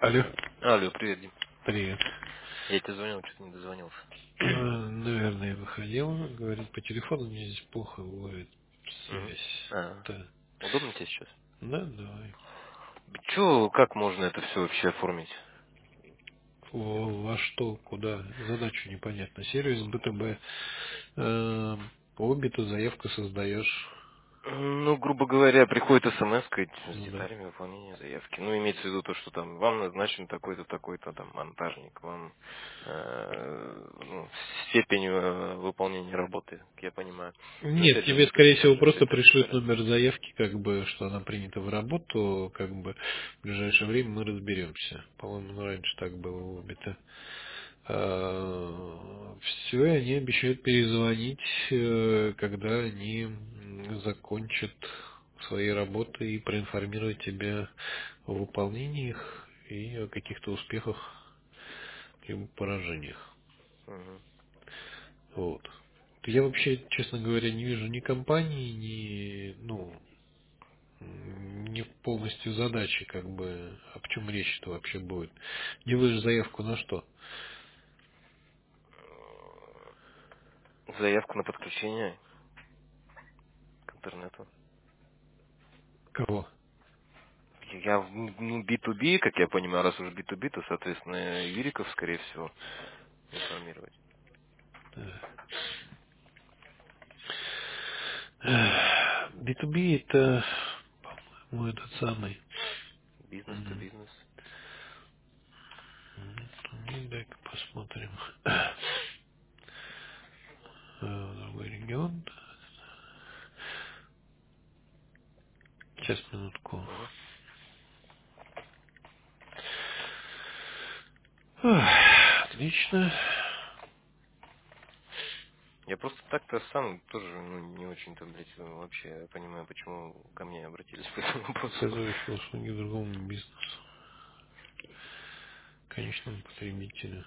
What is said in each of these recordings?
Алло, Алло, привет, Дим. привет. Я тебе звонил, что-то не дозвонился. Наверное, я выходил. Говорит, по телефону мне здесь плохо ловит Угу. связь. А, Да, удобно тебе сейчас? да, давай. Че, как можно это все вообще оформить? Во что, куда? Задачу непонятно. Сервис БТБ. По обе-то заявку создаешь. Ну, грубо говоря, приходит смс с Ну да. деталями выполнения заявки. Ну, имеется в виду то, что там вам назначен такой-то, такой-то там монтажник, вам ну, степень выполнения работы, как я понимаю. Ну, Нет, опять же, тебе, мне тут скорее не всего, важно все просто это пришлют детали. номер заявки, как бы, что она принята в работу, как бы, в ближайшее время мы разберемся. По-моему, раньше так было у обе-то. Все, и они обещают перезвонить, когда они закончат свои работы и проинформировать тебя о выполнении их и о каких-то успехах либо поражениях. Мгм. Вот. Я вообще, честно говоря, не вижу ни компании, ни, ну, не полностью задачи, как бы, о чем речь-то вообще будет. Делаешь заявку на что? Заявку на подключение к интернету. Кого? Я, ну, B2B, как я понимаю, раз уже B2B, то, соответственно, юриков, скорее всего, информировать. B2B это, по-моему, этот самый. Бизнес to М, бизнес. Дай-ка посмотрим. Другой регион. Сейчас, минутку. Мгм. Отлично. Я просто так-то сам тоже ну, не очень-то, блядь, вообще понимаю, почему ко мне обратились по этому вопросу. Оказываешь услуги другому бизнесу. Конечному потребителю.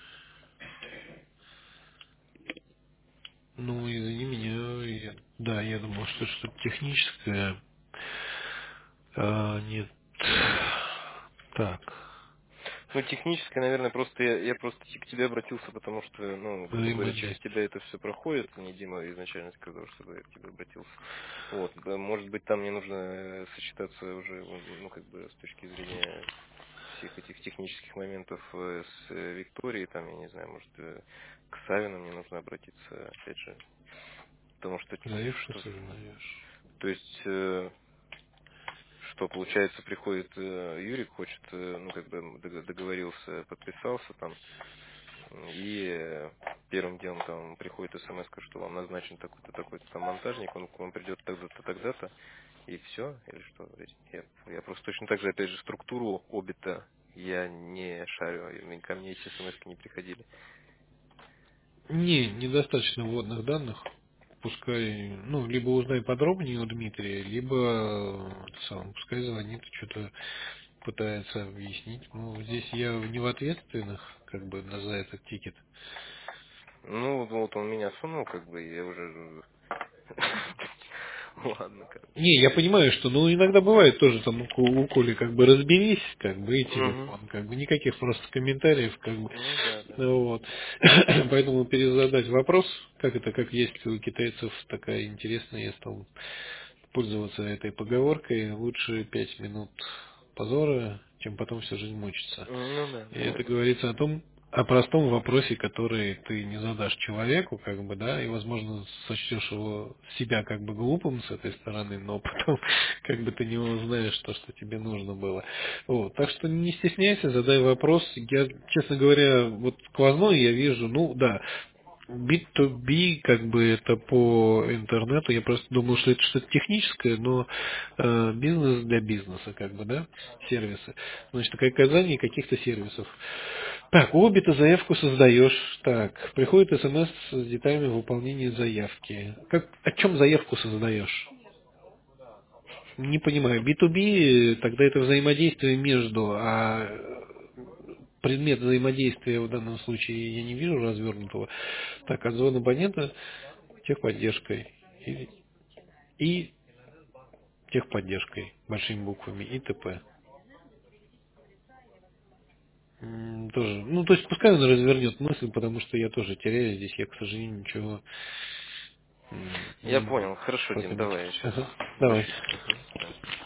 Ну, извини меня, да, я думал, что что-то техническое. Нет. Так. Ну, технически, наверное, просто я просто к тебе обратился, потому что, ну, грубо говоря, через Взаимодействие. тебя это все проходит. Мне Дима изначально сказал, чтобы я к тебе обратился. Вот, да, может быть, там мне нужно сочетаться уже, ну, как бы, с точки зрения всех этих технических моментов с Викторией, там, я не знаю, может, к Савину мне нужно обратиться, опять же, потому что, Заявку что создаешь. то есть, что получается, приходит Юрик, хочет, ну, как бы договорился, подписался там, и первым делом там приходит смс, что вам назначен такой-то, такой-то там монтажник, он к вам придет тогда-то, тогда-то, и все, или что? Я просто точно так же, опять же, структуру обита я не шарю, и ко мне эти смс не приходили. Не, недостаточно вводных данных. Пускай, ну, либо узнай подробнее у Дмитрия, либо сам, пускай звонит, что-то пытается объяснить. Ну, здесь я не в ответственных, как бы, за этот тикет. Ну, вот он меня сунул, как бы, и я уже... Ладно, короче. Не, я понимаю, что, ну, иногда бывает тоже там у Коли как бы разберись, как бы, и Угу. телефон, как бы, никаких просто комментариев, как бы, Ну да, да. ну, вот. Поэтому перезадать вопрос, как это, как есть у китайцев такая интересная, я стал пользоваться этой поговоркой, лучше 5 минут позора, чем потом всю жизнь мучиться. Ну да, И да. это говорится о простом вопросе, который ты не задашь человеку, как бы, да, и, возможно, сочтешь его себя как бы глупым с этой стороны, но потом как бы ты не узнаешь то, что тебе нужно было. Вот. Так что не стесняйся, задай вопрос. Я, честно говоря, вот сквозной я вижу, ну да, B2B, как бы это по интернету, я просто думал, что это что-то техническое, но бизнес для бизнеса, как бы, да, сервисы. Значит, оказание каких-то сервисов. Так, обе-то заявку создаешь. Так, приходит смс с деталями выполнения заявки. Как, о чем заявку создаешь? Не понимаю. B2B, тогда это взаимодействие между, предмет взаимодействия в данном случае я не вижу развернутого. Так, отзвон абонента техподдержкой и техподдержкой большими буквами и т.п. Тоже. Ну, то есть пускай он развернет мысль, потому что я тоже теряю здесь, я, к сожалению, ничего Я не могу понял. Хорошо, Дим, прокомментировать. давай я сейчас Ага, давай. вышлю. Мгм, да.